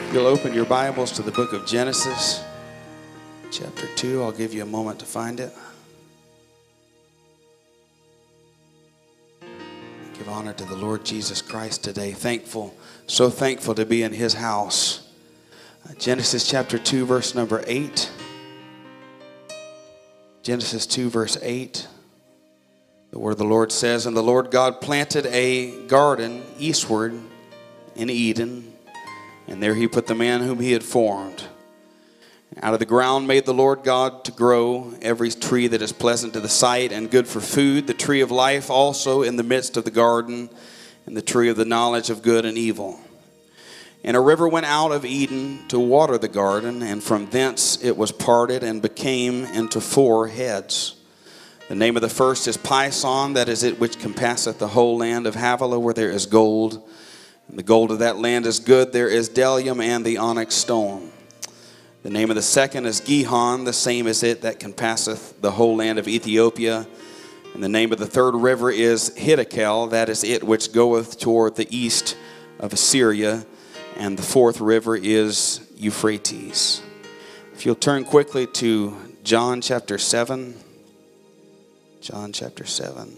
You'll open your Bibles to the book of Genesis, chapter 2. I'll give you a moment to find it. Give honor to the Lord Jesus Christ today. Thankful, so thankful to be in His house. Genesis chapter 2, verse number 8. Genesis 2, verse 8. The word of the Lord says, "And the Lord God planted a garden eastward in Eden, and there He put the man whom He had formed. Out of the ground made the Lord God to grow every tree that is pleasant to the sight and good for food, the tree of life also in the midst of the garden, and the tree of the knowledge of good and evil. And a river went out of Eden to water the garden, and from thence it was parted and became into four heads. The name of the first is Pison, that is it which compasseth the whole land of Havilah, where there is gold. And the gold of that land is good. There is bdellium and the onyx stone. The name of the second is Gihon, the same is it that compasseth the whole land of Ethiopia. And the name of the third river is Hiddekel, that is it which goeth toward the east of Assyria. And the fourth river is Euphrates." If you'll turn quickly to John chapter 7. John chapter 7.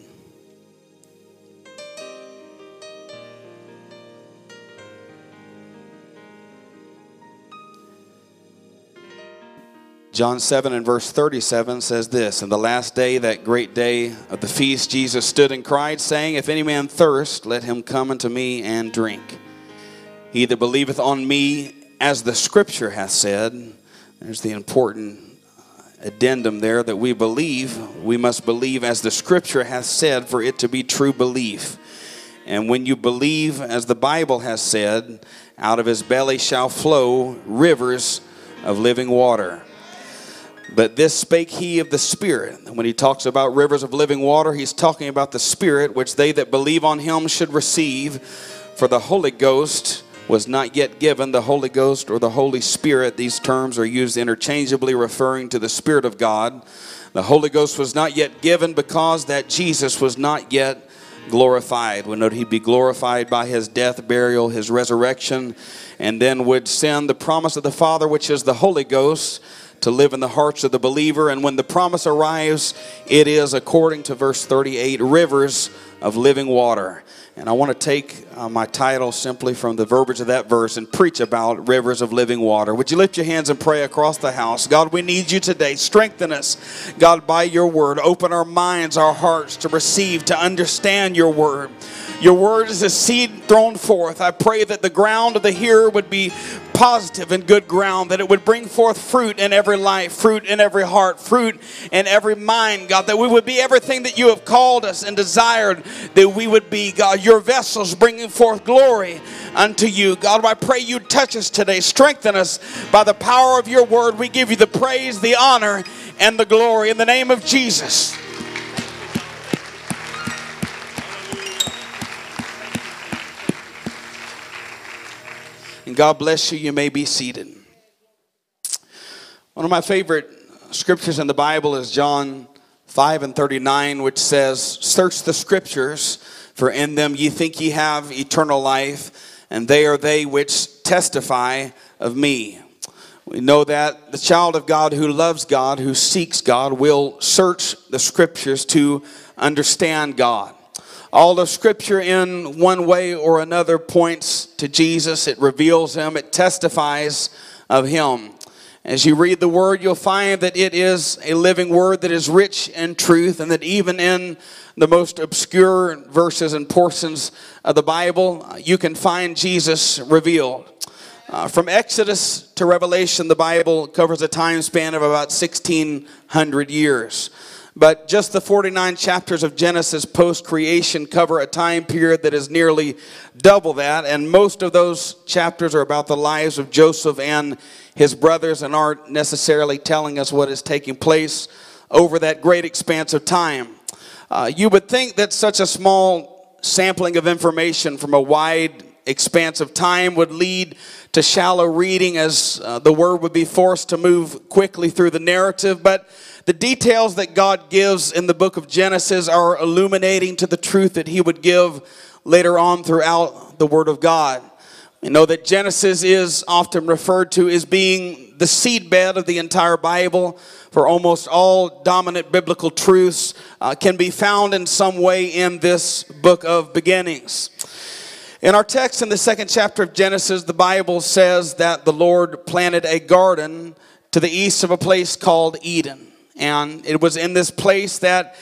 John 7 and verse 37 says this, "In the last day, that great day of the feast, Jesus stood and cried, saying, If any man thirst, let him come unto me and drink. He that believeth on me, as the Scripture hath said." There's the important addendum there, that we must believe as the Scripture hath said, for it to be true belief. And when you believe as the Bible has said, out of his belly shall flow rivers of living water. "But this spake he of the Spirit." When he talks about rivers of living water, he's talking about the Spirit, which they that believe on him should receive. For the Holy Ghost was not yet given. The Holy Ghost or the Holy Spirit, these terms are used interchangeably, referring to the Spirit of God. The Holy Ghost was not yet given because that Jesus was not yet glorified. We know he'd be glorified by his death, burial, his resurrection, and then would send the promise of the Father, which is the Holy Ghost, to live in the hearts of the believer. And when the promise arrives, it is, according to verse 38, rivers of living water. And I want to take my title simply from the verbiage of that verse and preach about rivers of living water. Would you lift your hands and pray across the house? God, we need you today. Strengthen us, God, by your word. Open our minds, our hearts to receive, to understand your word. Your word is a seed thrown forth. I pray that the ground of the hearer would be positive and good ground, that it would bring forth fruit in every life, fruit in every heart, fruit in every mind, God, that we would be everything that you have called us and desired that we would be, God, your vessels bringing forth glory unto you. God, I pray you touch us today. Strengthen us by the power of your word. We give you the praise, the honor, and the glory in the name of Jesus. And God bless you. You may be seated. One of my favorite scriptures in the Bible is John 5 and 39, which says, "Search the scriptures, for in them ye think ye have eternal life, and they are they which testify of me." We know that the child of God who loves God, who seeks God, will search the scriptures to understand God. All of Scripture in one way or another points to Jesus. It reveals him. It testifies of him. As you read the word, you'll find that it is a living word that is rich in truth, and that even in the most obscure verses and portions of the Bible, you can find Jesus revealed. From Exodus to Revelation, the Bible covers a time span of about 1,600 years. But just the 49 chapters of Genesis post-creation cover a time period that is nearly double that. And most of those chapters are about the lives of Joseph and his brothers and aren't necessarily telling us what is taking place over that great expanse of time. You would think that such a small sampling of information from a wide expanse of time would lead to shallow reading, as the word would be forced to move quickly through the narrative. But the details that God gives in the book of Genesis are illuminating to the truth that he would give later on throughout the Word of God. You know that Genesis is often referred to as being the seedbed of the entire Bible, for almost all dominant biblical truths can be found in some way in this book of beginnings. In our text in the 2nd chapter of Genesis, the Bible says that the Lord planted a garden to the east of a place called Eden. And it was in this place that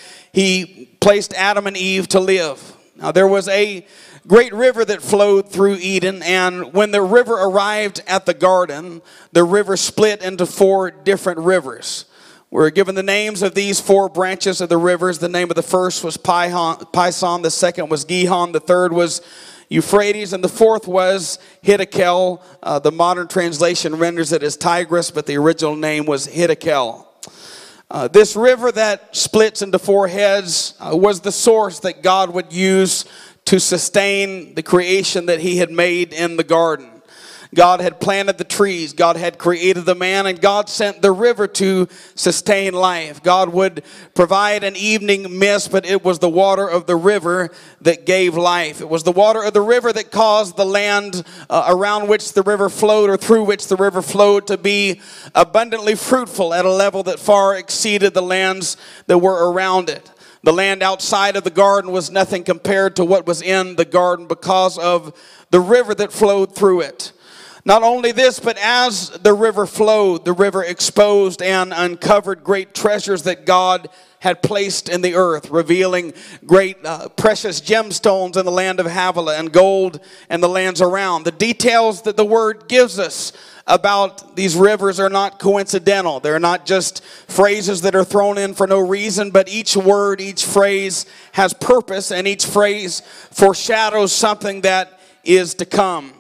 he placed Adam and Eve to live. Now there was a great river that flowed through Eden, and when the river arrived at the garden, the river split into 4 different rivers. We're given the names of these 4 branches of the rivers. The name of the first was Pison, the second was Gihon, the third was Euphrates, and the fourth was Hiddekel. The modern translation renders it as Tigris, but the original name was Hiddekel. This river that splits into 4 heads was the source that God would use to sustain the creation that he had made in the garden. God had planted the trees, God had created the man, and God sent the river to sustain life. God would provide an evening mist, but it was the water of the river that gave life. It was the water of the river that caused the land around which the river flowed, or through which the river flowed, to be abundantly fruitful at a level that far exceeded the lands that were around it. The land outside of the garden was nothing compared to what was in the garden because of the river that flowed through it. Not only this, but as the river flowed, the river exposed and uncovered great treasures that God had placed in the earth, revealing great precious gemstones in the land of Havilah and gold in the lands around. The details that the word gives us about these rivers are not coincidental. They're not just phrases that are thrown in for no reason, but each word, each phrase has purpose, and each phrase foreshadows something that is to come.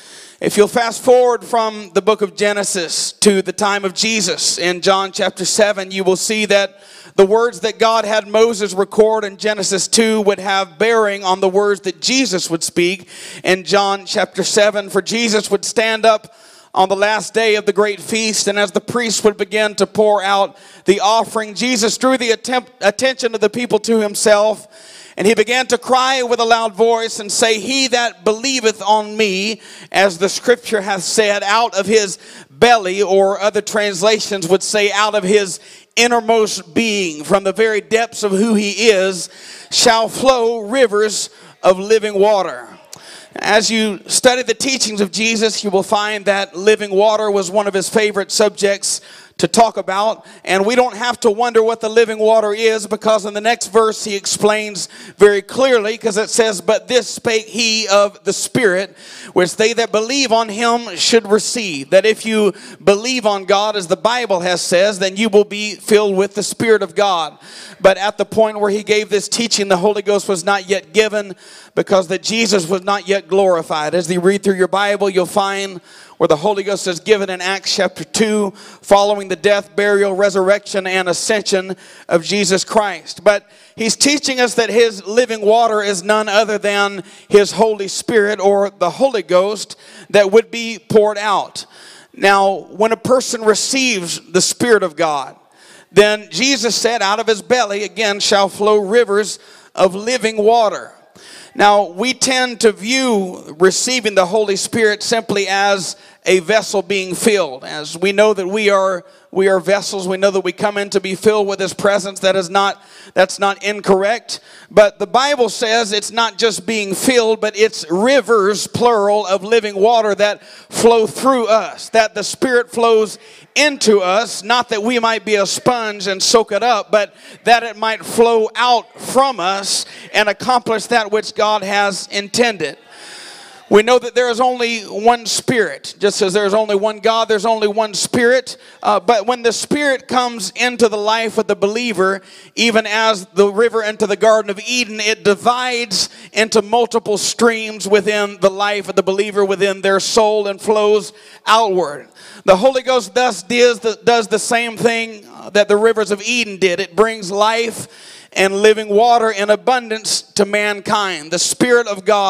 If you'll fast forward from the book of Genesis to the time of Jesus in John chapter 7, you will see that the words that God had Moses record in Genesis 2 would have bearing on the words that Jesus would speak in John chapter 7. For Jesus would stand up on the last day of the great feast, and as the priests would begin to pour out the offering, Jesus drew the attention of the people to himself, and he began to cry with a loud voice and say, "He that believeth on me, as the scripture hath said, out of his belly," or other translations would say, out of his innermost being, from the very depths of who he is, shall flow rivers of living water. As you study the teachings of Jesus, you will find that living water was one of his favorite subjects to talk about, and we don't have to wonder what the living water is, because in the next verse he explains very clearly, because it says, "But this spake he of the Spirit, which they that believe on him should receive." That if you believe on God, as the Bible has says, then you will be filled with the Spirit of God. But at the point where he gave this teaching, the Holy Ghost was not yet given, because that Jesus was not yet glorified. As you read through your Bible, you'll find where the Holy Ghost is given in Acts chapter 2, following the death, burial, resurrection, and ascension of Jesus Christ. But he's teaching us that his living water is none other than his Holy Spirit, or the Holy Ghost, that would be poured out. Now, when a person receives the Spirit of God, then Jesus said, out of his belly again shall flow rivers of living water. Now, we tend to view receiving the Holy Spirit simply as a vessel being filled. As we know that we are vessels, we know that we come in to be filled with his presence. That's not incorrect. But the Bible says it's not just being filled, but it's rivers, plural, of living water that flow through us. That the Spirit flows into us, not that we might be a sponge and soak it up, but that it might flow out from us and accomplish that which God has intended. We know that there is only one Spirit. Just as there is only one God, there's only one Spirit. But when the Spirit comes into the life of the believer, even as the river into the Garden of Eden, it divides into multiple streams within the life of the believer, within their soul, and flows outward. The Holy Ghost thus does the same thing that the rivers of Eden did. It brings life and living water in abundance to mankind. The Spirit of God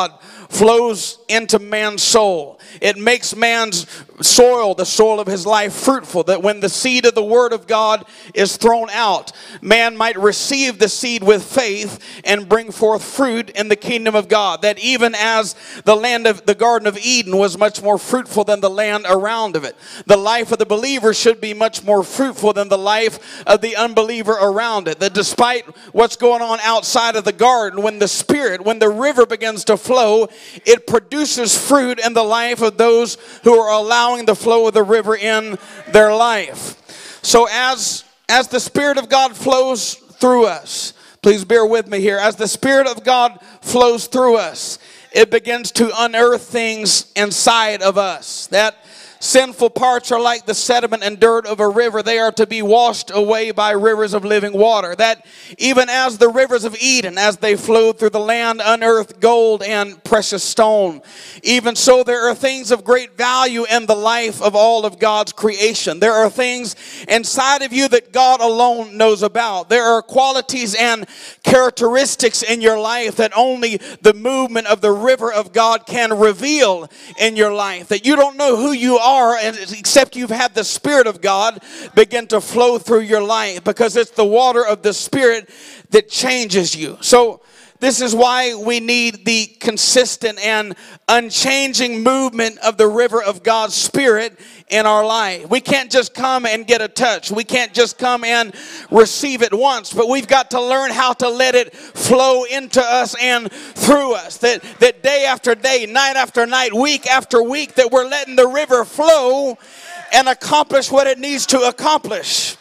flows into man's soul. It makes man's soil, the soil of his life, fruitful, that when the seed of the Word of God is thrown out, man might receive the seed with faith and bring forth fruit in the kingdom of God. That even as the land of the Garden of Eden was much more fruitful than the land around of it, the life of the believer should be much more fruitful than the life of the unbeliever around it. That despite what's going on outside of the garden, when the river begins to flow, it produces fruit in the life of those who are allowing the flow of the river in their life. So as the Spirit of God flows through us, please bear with me here, as the Spirit of God flows through us, it begins to unearth things inside of us. That sinful parts are like the sediment and dirt of a river. They are to be washed away by rivers of living water. That even as the rivers of Eden, as they flowed through the land, unearthed gold and precious stone, even so there are things of great value in the life of all of God's creation. There are things inside of you that God alone knows about. There are qualities and characteristics in your life that only the movement of the river of God can reveal in your life. That you don't know who you are except you've had the Spirit of God begin to flow through your life, because it's the water of the Spirit that changes you. So this is why we need the consistent and unchanging movement of the river of God's Spirit in our life. We can't just come and get a touch. We can't just come and receive it once, but we've got to learn how to let it flow into us and through us. That day after day, night after night, week after week, that we're letting the river flow and accomplish what it needs to accomplish.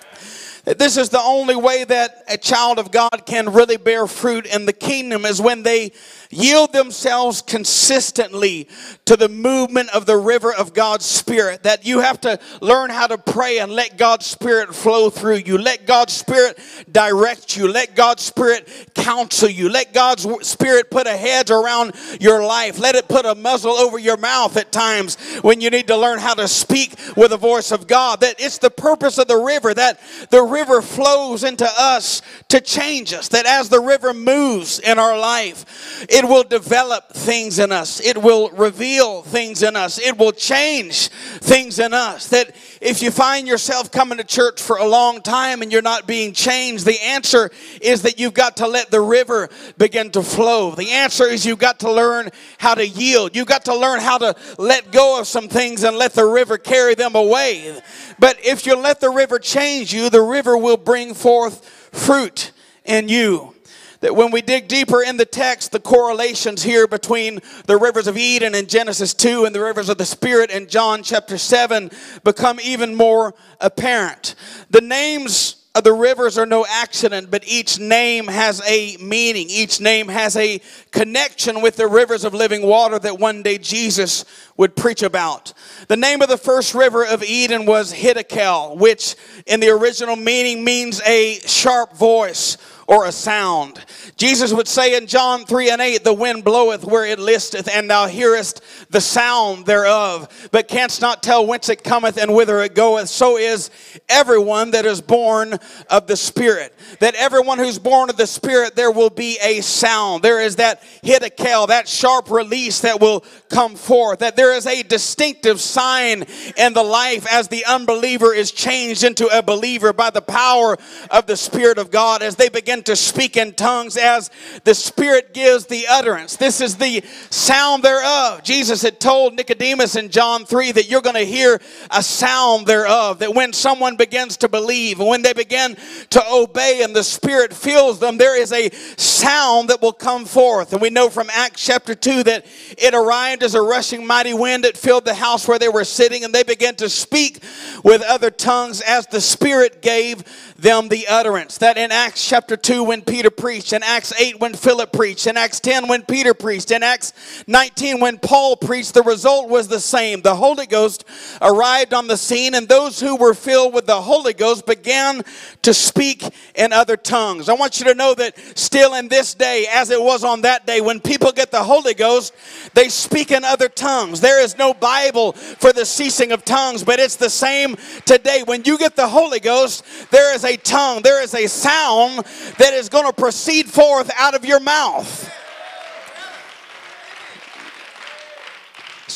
This is the only way that a child of God can really bear fruit in the kingdom, is when they yield themselves consistently to the movement of the river of God's Spirit. That you have to learn how to pray and let God's Spirit flow through you. Let God's Spirit direct you. Let God's Spirit counsel you. Let God's Spirit put a hedge around your life. Let it put a muzzle over your mouth at times when you need to learn how to speak with the voice of God. That it's the purpose of the river, that the river flows into us to change us. That as the river moves in our life, it will develop things in us. It will reveal things in us. It will change things in us. That if you find yourself coming to church for a long time and you're not being changed, the answer is that you've got to let the river begin to flow. The answer is you've got to learn how to yield. You've got to learn how to let go of some things and let the river carry them away. But if you let the river change you, the river will bring forth fruit in you. That when we dig deeper in the text, the correlations here between the rivers of Eden in Genesis 2 and the rivers of the Spirit in John chapter 7 become even more apparent. The names of the rivers are no accident, but each name has a meaning. Each name has a connection with the rivers of living water that one day Jesus would preach about. The name of the first river of Eden was Hiddekel, which in the original meaning means a sharp voice or a sound. Jesus would say in John 3:8, the wind bloweth where it listeth, and thou hearest the sound thereof, but canst not tell whence it cometh and whither it goeth. So is everyone that is born of the Spirit. That everyone who's born of the Spirit, there will be a sound. There is that Hiddekel, that sharp release that will come forth. That there is a distinctive sign in the life as the unbeliever is changed into a believer by the power of the Spirit of God, as they begin to speak in tongues, as the Spirit gives the utterance. This is the sound thereof. Jesus had told Nicodemus in John 3 that you're going to hear a sound thereof. That when someone begins to believe, and when they begin to obey and the Spirit fills them, there is a sound that will come forth. And we know from Acts chapter 2 that it arrived as a rushing mighty wind that filled the house where they were sitting, and they began to speak with other tongues as the Spirit gave them the utterance. That in Acts chapter 2 when Peter preached, in Acts 8 when Philip preached, in Acts 10 when Peter preached, in Acts 19 when Paul preached, the result was the same. The Holy Ghost arrived on the scene, and those who were filled with the Holy Ghost began to speak in other tongues. I want you to know that still in this day, as it was on that day, when people get the Holy Ghost, they speak in other tongues. There is no Bible for the ceasing of tongues, but it's the same today. When you get the Holy Ghost, there is a tongue, there is a sound that is going to proceed forth out of your mouth.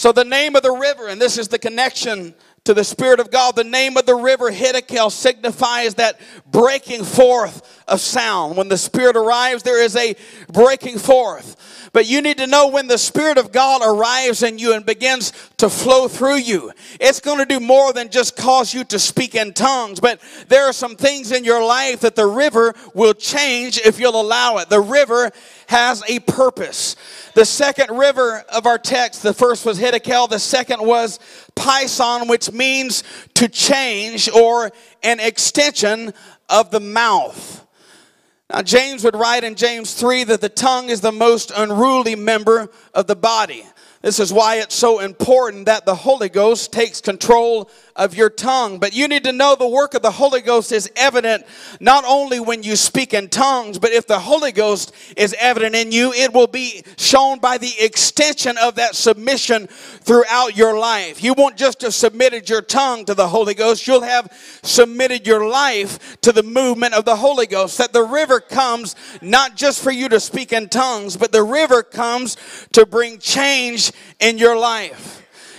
So the name of the river, and this is the connection to the Spirit of God, the name of the river Hiddekel signifies that breaking forth of sound. When the Spirit arrives, there is a breaking forth. But you need to know when the Spirit of God arrives in you and begins to flow through you, it's going to do more than just cause you to speak in tongues. But there are some things in your life that the river will change if you'll allow it. The river has a purpose. The second river of our text, the first was Hiddekel, the second was Pison, which means to change or an extension of the mouth. Now, James would write in James 3 that the tongue is the most unruly member of the body. This is why it's so important that the Holy Ghost takes control of your tongue. But you need to know the work of the Holy Ghost is evident not only when you speak in tongues, but if the Holy Ghost is evident in you, it will be shown by the extension of that submission throughout your life. You won't just have submitted your tongue to the Holy Ghost, you'll have submitted your life to the movement of the Holy Ghost. That the river comes not just for you to speak in tongues, but the river comes to bring change in your life.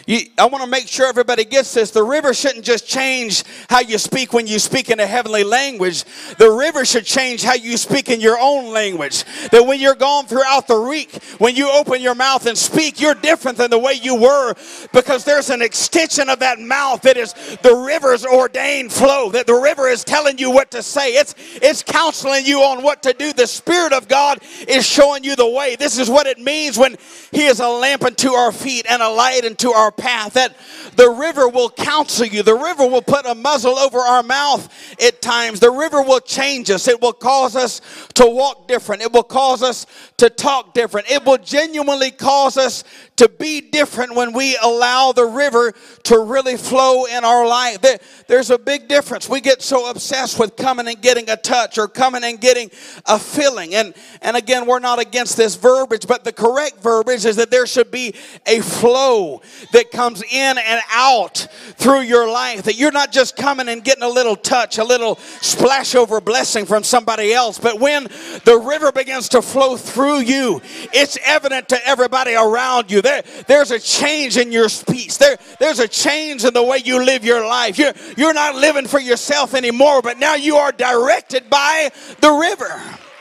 I want to make sure everybody gets this. The river shouldn't just change how you speak when you speak in a heavenly language. The river should change how you speak in your own language. That when you're gone throughout the week, when you open your mouth and speak, you're different than the way you were, because there's an extension of that mouth that is the river's ordained flow. That the river is telling you what to say. It's counseling you on what to do. The Spirit of God is showing you the way. This is what it means when He is a lamp unto our feet and a light unto our path. That the river will counsel you. The river will put a muzzle over our mouth at times. The river will change us. It will cause us to walk different. It will cause us to talk different. It will genuinely cause us to be different when we allow the river to really flow in our life. There's a big difference. We get so obsessed with coming and getting a touch or coming and getting a feeling. And again, we're not against this verbiage, but the correct verbiage is that there should be a flow that comes in and out through your life. That you're not just coming and getting a little touch, a little splash over blessing from somebody else, but when the river begins to flow through you, it's evident to everybody around you. There's a change in your speech. There's a change in the way you live your life. You're not living for yourself anymore, but now you are directed by the river.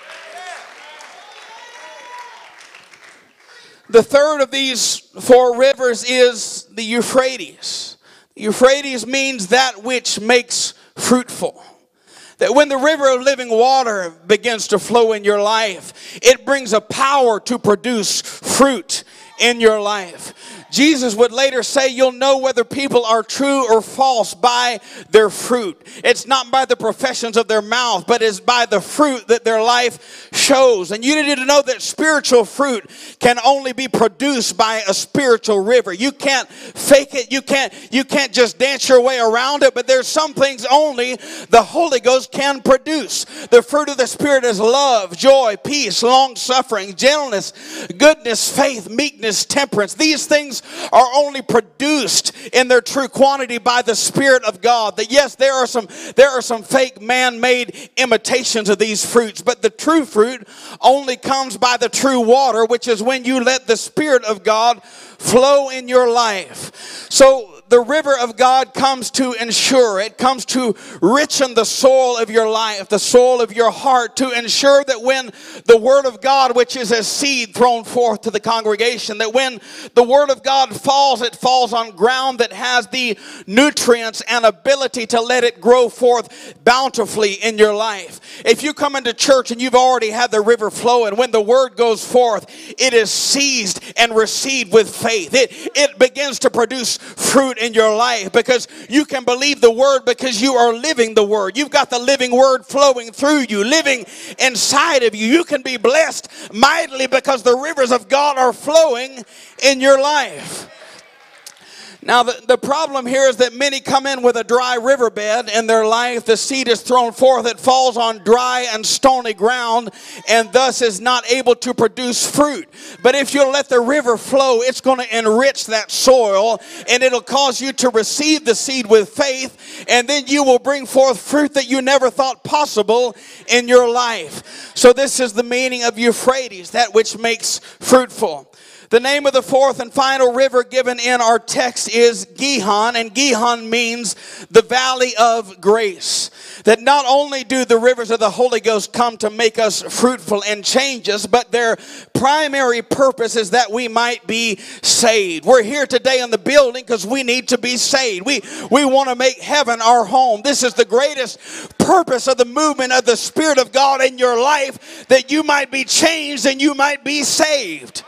The third of these four rivers is the Euphrates. The Euphrates means that which makes fruitful. That when the river of living water begins to flow in your life, it brings a power to produce fruit in your life. Jesus would later say, you'll know whether people are true or false by their fruit. It's not by the professions of their mouth, but it's by the fruit that their life shows. And you need to know that spiritual fruit can only be produced by a spiritual river. You can't fake it. You can't just dance your way around it, but there's some things only the Holy Ghost can produce. The fruit of the Spirit is love, joy, peace, long-suffering, gentleness, goodness, faith, meekness, temperance. These things are only produced in their true quantity by the Spirit of God. That yes, there are some fake man-made imitations of these fruits, but the true fruit only comes by the true water, which is when you let the Spirit of God flow in your life. So the river of God comes to ensure, it comes to richen the soil of your life, the soil of your heart, to ensure that when the Word of God, which is as seed thrown forth to the congregation, that when the Word of God falls, it falls on ground that has the nutrients and ability to let it grow forth bountifully in your life. If you come into church and you've already had the river flowing, when the Word goes forth, it is seized and received with faith. It begins to produce fruit in your life, because you can believe the Word because you are living the Word. You've got the living Word flowing through you, living inside of you. You can be blessed mightily because the rivers of God are flowing in your life. Now, the problem here is that many come in with a dry riverbed in their life. The seed is thrown forth. It falls on dry and stony ground, and thus is not able to produce fruit. But if you'll let the river flow, it's going to enrich that soil, and it'll cause you to receive the seed with faith, and then you will bring forth fruit that you never thought possible in your life. So this is the meaning of Euphrates, that which makes fruitful. The name of the fourth and final river given in our text is Gihon, and Gihon means the valley of grace. That not only do the rivers of the Holy Ghost come to make us fruitful and change us, but their primary purpose is that we might be saved. We're here today in the building because we need to be saved. We want to make heaven our home. This is the greatest purpose of the movement of the Spirit of God in your life, that you might be changed and you might be saved.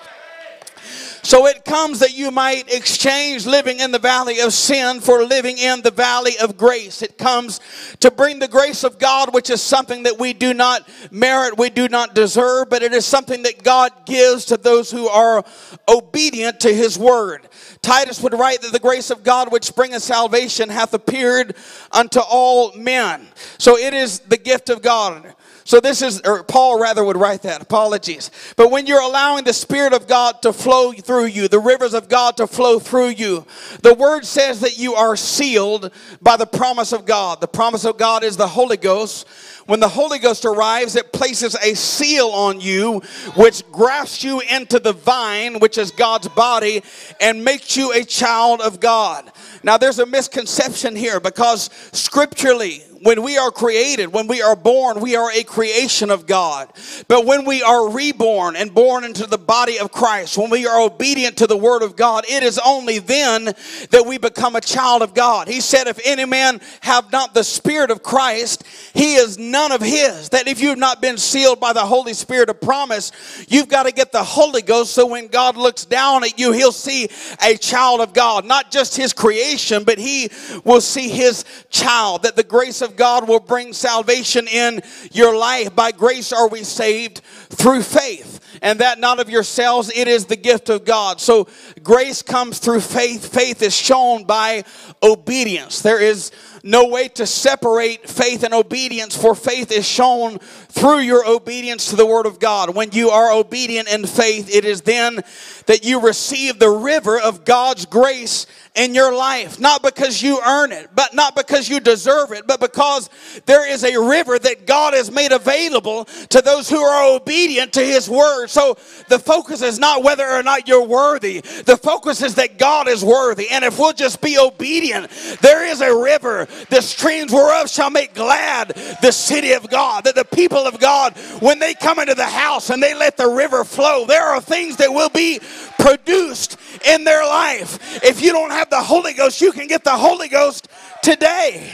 So it comes that you might exchange living in the valley of sin for living in the valley of grace. It comes to bring the grace of God, which is something that we do not merit, we do not deserve, but it is something that God gives to those who are obedient to His word. Titus would write that the grace of God which bringeth salvation hath appeared unto all men. So it is the gift of God. So this is, or Paul rather would write that, apologies. But when you're allowing the Spirit of God to flow through you, the rivers of God to flow through you, the word says that you are sealed by the promise of God. The promise of God is the Holy Ghost. When the Holy Ghost arrives, it places a seal on you, which grafts you into the vine, which is God's body, and makes you a child of God. Now there's a misconception here, because scripturally, when we are created, when we are born, we are a creation of God. But when we are reborn and born into the body of Christ, when we are obedient to the word of God, it is only then that we become a child of God. He said, if any man have not the Spirit of Christ, he is none of his. That if you've not been sealed by the Holy Spirit of promise, you've got to get the Holy Ghost, so when God looks down at you, He'll see a child of God. Not just His creation, but He will see His child. That the grace of God will bring salvation in your life. By grace are we saved through faith, and that not of yourselves, it is the gift of God. So grace comes through faith. Faith is shown by obedience. There is no way to separate faith and obedience, for faith is shown through your obedience to the word of God. When you are obedient in faith, it is then that you receive the river of God's grace in your life. Not because you earn it, but not because you deserve it, but because there is a river that God has made available to those who are obedient to His word. So the focus is not whether or not you're worthy. The focus is that God is worthy. And if we'll just be obedient, there is a river, the streams whereof shall make glad the city of God. That the people of God, when they come into the house and they let the river flow, there are things that will be produced in their life. If you don't have the Holy Ghost, you can get the Holy Ghost today.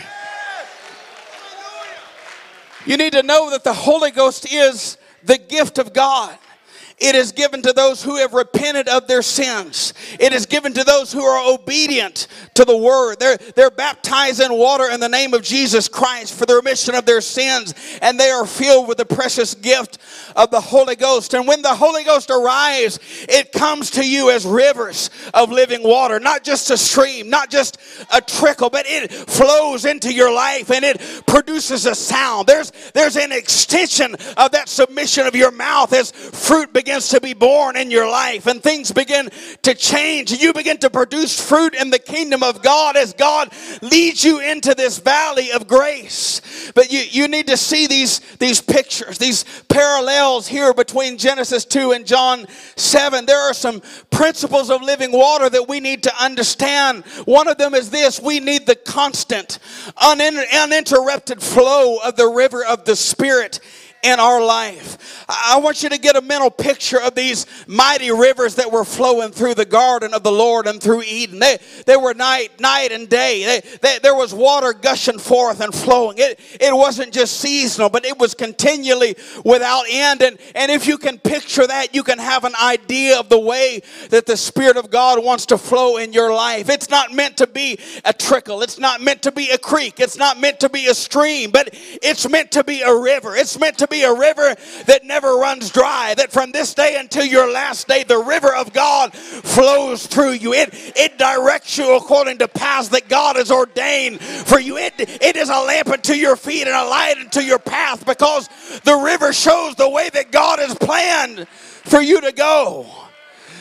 You need to know that the Holy Ghost is the gift of God. It is given to those who have repented of their sins. It is given to those who are obedient to the word. They're baptized in water in the name of Jesus Christ for the remission of their sins, and they are filled with the precious gift of the Holy Ghost. And when the Holy Ghost arrives, it comes to you as rivers of living water, not just a stream, not just a trickle, but it flows into your life and it produces a sound. There's an extension of that submission of your mouth as fruit begins to be born in your life, and things begin to change. You begin to produce fruit in the kingdom of God as God leads you into this valley of grace. But you need to see these pictures, these parallels here between Genesis 2 and John 7. There are some principles of living water that we need to understand. One of them is this: we need the constant, uninterrupted flow of the river of the Spirit in our life. I want you to get a mental picture of these mighty rivers that were flowing through the garden of the Lord and through Eden. They were night and day. There was water gushing forth and flowing. It wasn't just seasonal, but it was continually without end. And if you can picture that, you can have an idea of the way that the Spirit of God wants to flow in your life. It's not meant to be a trickle. It's not meant to be a creek. It's not meant to be a stream, but it's meant to be a river. It's meant to be a river that never runs dry, that from this day until your last day, the river of God flows through you. It directs you according to paths that God has ordained for you. It is a lamp unto your feet and a light unto your path, because the river shows the way that God has planned for you to go.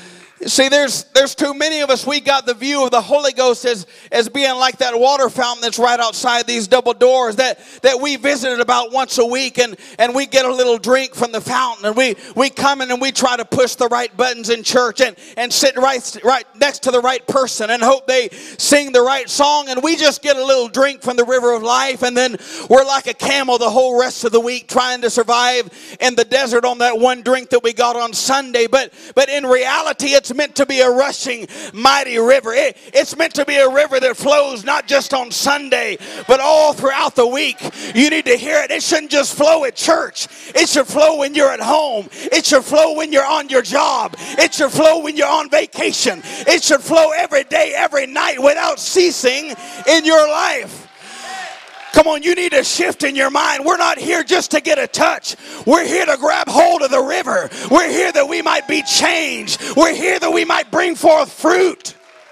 See, there's too many of us. We got the view of the Holy Ghost as being like that water fountain that's right outside these double doors that we visited about once a week, and we get a little drink from the fountain, and we come in and we try to push the right buttons in church and sit right next to the right person and hope they sing the right song, and we just get a little drink from the river of life, and then we're like a camel the whole rest of the week trying to survive in the desert on that one drink that we got on Sunday. But in reality, it's meant to be a rushing, mighty river. It's meant to be a river that flows not just on Sunday, but all throughout the week. You need to hear it. It shouldn't just flow at church. It should flow when you're at home. It should flow when you're on your job. It should flow when you're on vacation. It should flow every day, every night, without ceasing in your life. Come on, you need a shift in your mind. We're not here just to get a touch. We're here to grab hold of the river. We're here that we might be changed. We're here that we might bring forth fruit.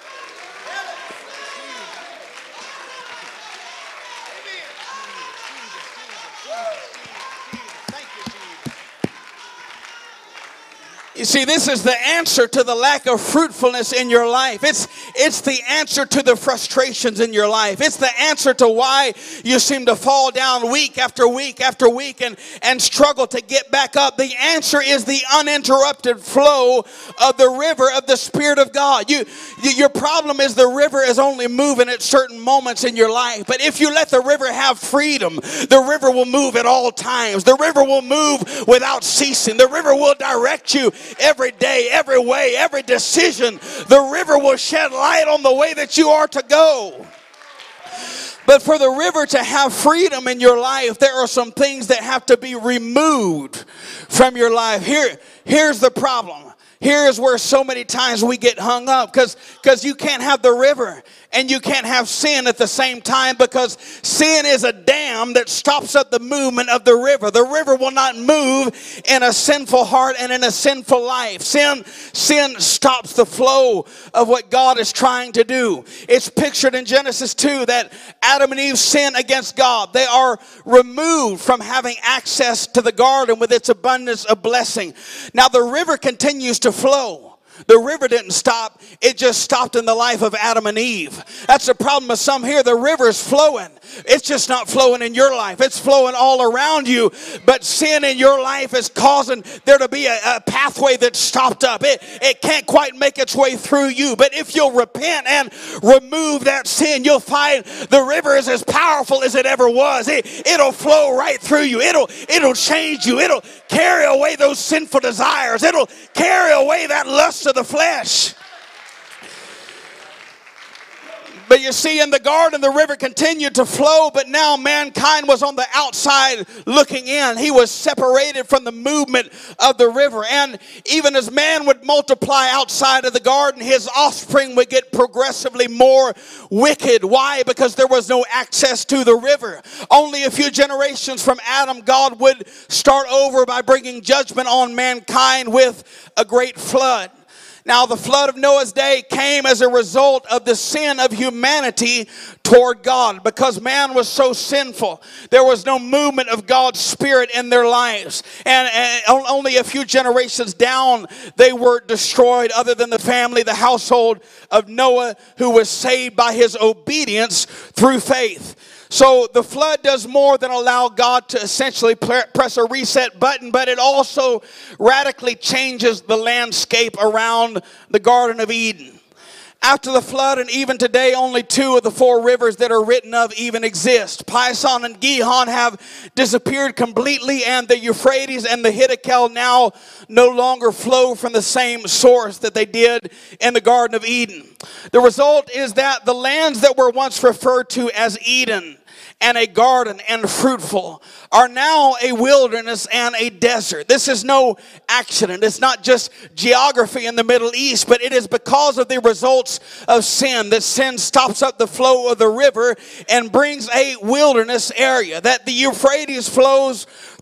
You see, this is the answer to the lack of fruitfulness in your life. It's the answer to the frustrations in your life. It's the answer to why you seem to fall down week after week after week and struggle to get back up. The answer is the uninterrupted flow of the river of the Spirit of God. Your problem is the river is only moving at certain moments in your life. But if you let the river have freedom, the river will move at all times. The river will move without ceasing. The river will direct you every day, every way, every decision. The river will shed light on the way that you are to go. But for the river to have freedom in your life, there are some things that have to be removed from your life. Here's the problem. Here's where so many times we get hung up, because you can't have the river and you can't have sin at the same time, because sin is a dam that stops up the movement of the river. The river will not move in a sinful heart and in a sinful life. Sin stops the flow of what God is trying to do. It's pictured in Genesis 2 that Adam and Eve sin against God. They are removed from having access to the garden with its abundance of blessing. Now the river continues to flow. The river didn't stop. It just stopped in the life of Adam and Eve. That's the problem with some here. The river is flowing. It's just not flowing in your life. It's flowing all around you. But sin in your life is causing there to be a pathway that's stopped up. It can't quite make its way through you. But if you'll repent and remove that sin, you'll find the river is as powerful as it ever was. It'll flow right through you. It'll change you. It'll carry away those sinful desires. It'll carry away that lust of the flesh. But you see, in the garden, the river continued to flow, but now mankind was on the outside looking in. He was separated from the movement of the river. And even as man would multiply outside of the garden, his offspring would get progressively more wicked. Why? Because there was no access to the river. Only a few generations from Adam, God would start over by bringing judgment on mankind with a great flood. Now, the flood of Noah's day came as a result of the sin of humanity toward God. Because man was so sinful, there was no movement of God's Spirit in their lives. And only a few generations down, they were destroyed, other than the family, the household of Noah, who was saved by his obedience through faith. So the flood does more than allow God to essentially press a reset button, but it also radically changes the landscape around the Garden of Eden. After the flood, and even today, only 2 of the 4 rivers that are written of even exist. Pison and Gihon have disappeared completely, and the Euphrates and the Hiddekel now no longer flow from the same source that they did in the Garden of Eden. The result is that the lands that were once referred to as Eden and a garden and fruitful are now a wilderness and a desert. This is no accident. It's not just geography in the Middle East, but it is because of the results of sin that sin stops up the flow of the river and brings a wilderness area. That the Euphrates flows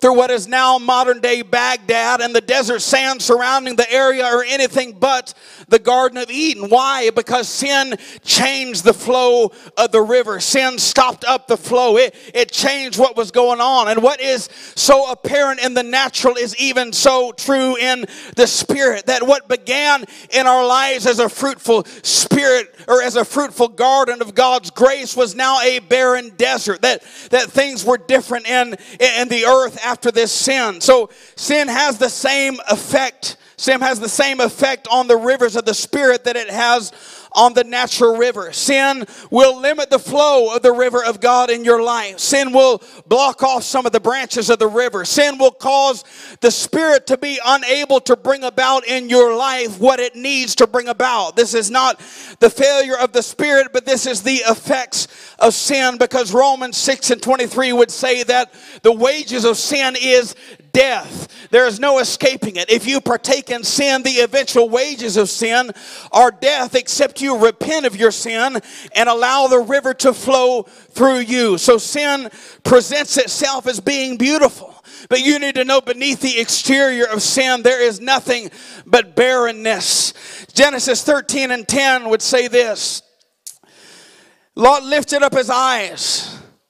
through what is now modern day Baghdad and the desert sand surrounding the area are anything but the Garden of Eden. Why? Because sin changed the flow of the river. Sin stopped up the flow. It changed what was going on. And what is so apparent in the natural is even so true in the spirit. That what began in our lives as a fruitful spirit or as a fruitful garden of God's grace was now a barren desert. That things were different in the earth after this sin. So sin has the same effect. Sin has the same effect on the rivers of the Spirit that it has on the natural river. Sin will limit the flow of the river of God in your life. Sin will block off some of the branches of the river. Sin will cause the Spirit to be unable to bring about in your life what it needs to bring about. This is not the failure of the Spirit, but this is the effects of sin, because Romans 6:23 would say that the wages of sin is death. There is no escaping it. If you partake in sin, the eventual wages of sin are death, except you repent of your sin and allow the river to flow through you. So sin presents itself as being beautiful. But you need to know beneath the exterior of sin, there is nothing but barrenness. Genesis 13:10 would say this: Lot lifted up his eyes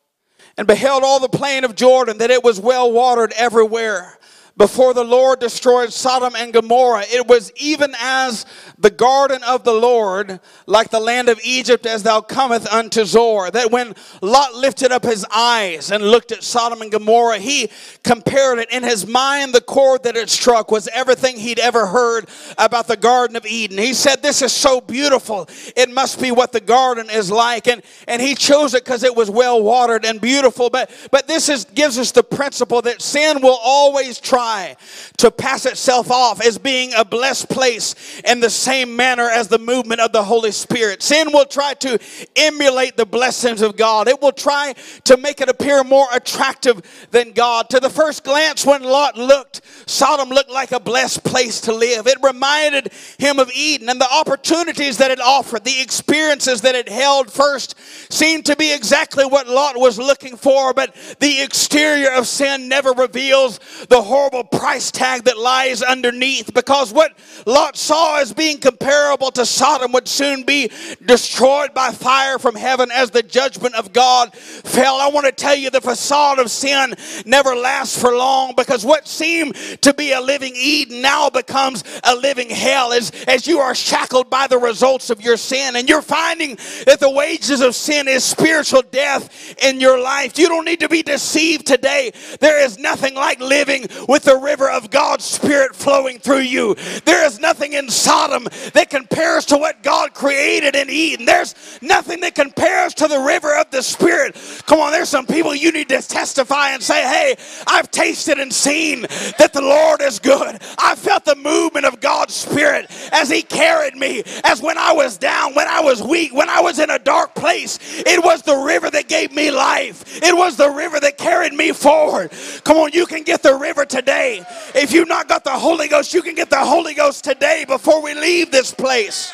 and beheld all the plain of Jordan, that it was well watered everywhere. Before the Lord destroyed Sodom and Gomorrah, it was even as the garden of the Lord, like the land of Egypt, as thou comest unto Zoar. That when Lot lifted up his eyes and looked at Sodom and Gomorrah, he compared it. In his mind, the chord that it struck was everything he'd ever heard about the Garden of Eden. He said, this is so beautiful. It must be what the garden is like. And he chose it because it was well watered and beautiful. But this gives us the principle that sin will always try to pass itself off as being a blessed place in the same manner as the movement of the Holy Spirit. Sin will try to emulate the blessings of God. It will try to make it appear more attractive than God. To the first glance, when Lot looked, Sodom looked like a blessed place to live. It reminded him of Eden, and the opportunities that it offered, the experiences that it held first seemed to be exactly what Lot was looking for. But the exterior of sin never reveals the horrible price tag that lies underneath, because what Lot saw as being comparable to Sodom would soon be destroyed by fire from heaven as the judgment of God fell. I want to tell you, the facade of sin never lasts for long, because what seemed to be a living Eden now becomes a living hell as you are shackled by the results of your sin, and you're finding that the wages of sin is spiritual death in your life. You don't need to be deceived today. There is nothing like living with the river of God's Spirit flowing through you. There is nothing in Sodom that compares to what God created in Eden. There's nothing that compares to the river of the Spirit. Come on, there's some people you need to testify and say, hey, I've tasted and seen that the Lord is good. I felt the movement of God's Spirit as He carried me, as when I was down, when I was weak, when I was in a dark place. It was the river that gave me life. It was the river that carried me forward. Come on, you can get the river today. If you've not got the Holy Ghost, you can get the Holy Ghost today before we leave this place.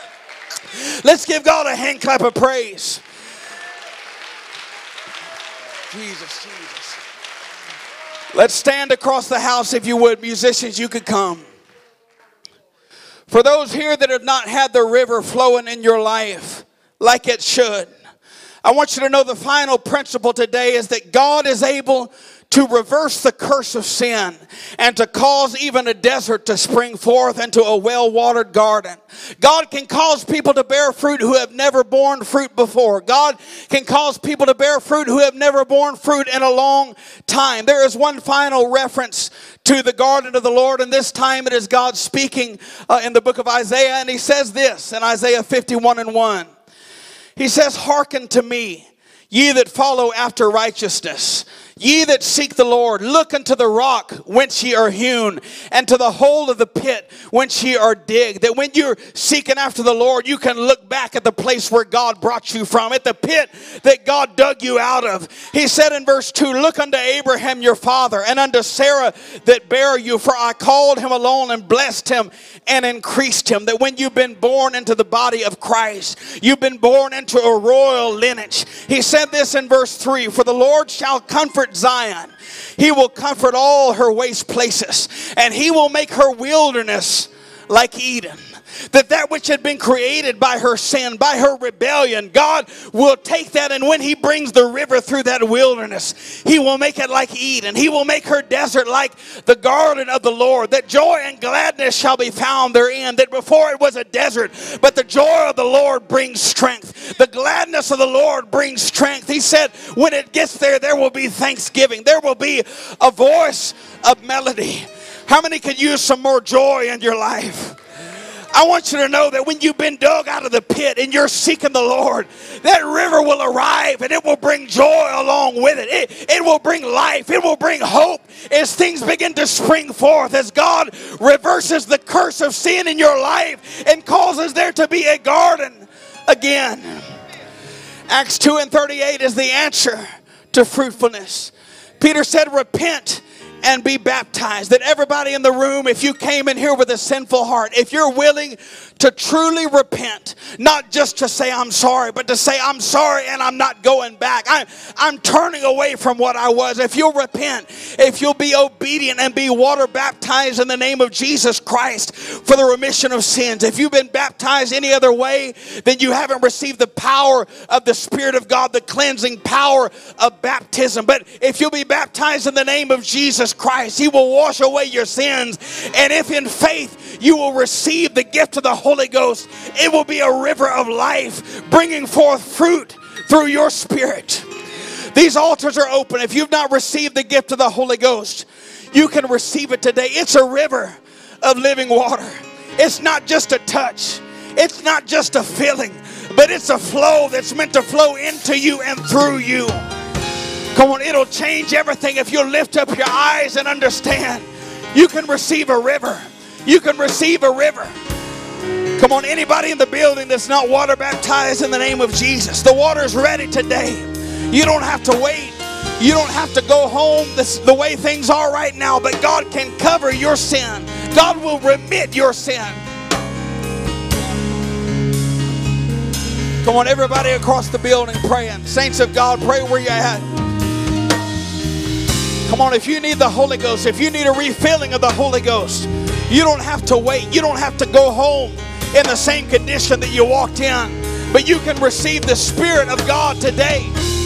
Let's give God a hand clap of praise. Jesus. Let's stand across the house, if you would. Musicians, you could come. For those here that have not had the river flowing in your life like it should, I want you to know the final principle today is that God is able to reverse the curse of sin and to cause even a desert to spring forth into a well-watered garden. God can cause people to bear fruit who have never borne fruit before. God can cause people to bear fruit who have never borne fruit in a long time. There is one final reference to the garden of the Lord, and this time it is God speaking in the book of Isaiah, and He says this in Isaiah 51:1. He says, hearken to me, ye that follow after righteousness. Ye that seek the Lord, look unto the rock whence ye are hewn, and to the hole of the pit whence ye are digged. That when you're seeking after the Lord, you can look back at the place where God brought you from, at the pit that God dug you out of. He said in verse 2, look unto Abraham your father, and unto Sarah that bare you, for I called him alone and blessed him and increased him. That when you've been born into the body of Christ, you've been born into a royal lineage. He said this in verse 3, for the Lord shall comfort comfort Zion. He will comfort all her waste places. And he will make her wilderness like Eden. That which had been created by her sin, by her rebellion, God will take that, and when he brings the river through that wilderness, he will make it like Eden. He will make her desert like the garden of the Lord, that joy and gladness shall be found therein. That before it was a desert, but the joy of the Lord brings strength. The gladness of the Lord brings strength. He said when it gets there, there will be thanksgiving. There will be a voice of melody. How many could use some more joy in your life? I want you to know that when you've been dug out of the pit and you're seeking the Lord, that river will arrive and it will bring joy along with it. It will bring life. It will bring hope as things begin to spring forth, as God reverses the curse of sin in your life and causes there to be a garden again. Acts 2:38 is the answer to fruitfulness. Peter said, repent and be baptized. That everybody in the room, if you came in here with a sinful heart, if you're willing to truly repent, not just to say I'm sorry, but to say I'm sorry and I'm not going back. I'm turning away from what I was. If you'll repent, if you'll be obedient and be water baptized in the name of Jesus Christ for the remission of sins. If you've been baptized any other way, then you haven't received the power of the Spirit of God, the cleansing power of baptism. But if you'll be baptized in the name of Jesus Christ, he will wash away your sins. And if in faith you will receive the gift of the Holy Ghost, it will be a river of life bringing forth fruit through your spirit. These altars are open. If you've not received the gift of the Holy Ghost, you can receive it today. It's a river of living water. It's not just a touch. It's not just a feeling, but it's a flow that's meant to flow into you and through you. Come on, it'll change everything if you lift up your eyes and understand. You can receive a river. You can receive a river. Come on, anybody in the building that's not water baptized in the name of Jesus, the water is ready today. You don't have to wait. You don't have to go home the way things are right now, but God can cover your sin. God will remit your sin. Come on, everybody across the building praying. Saints of God, pray where you're at. Come on, if you need the Holy Ghost, if you need a refilling of the Holy Ghost, you don't have to wait. You don't have to go home in the same condition that you walked in. But you can receive the Spirit of God today.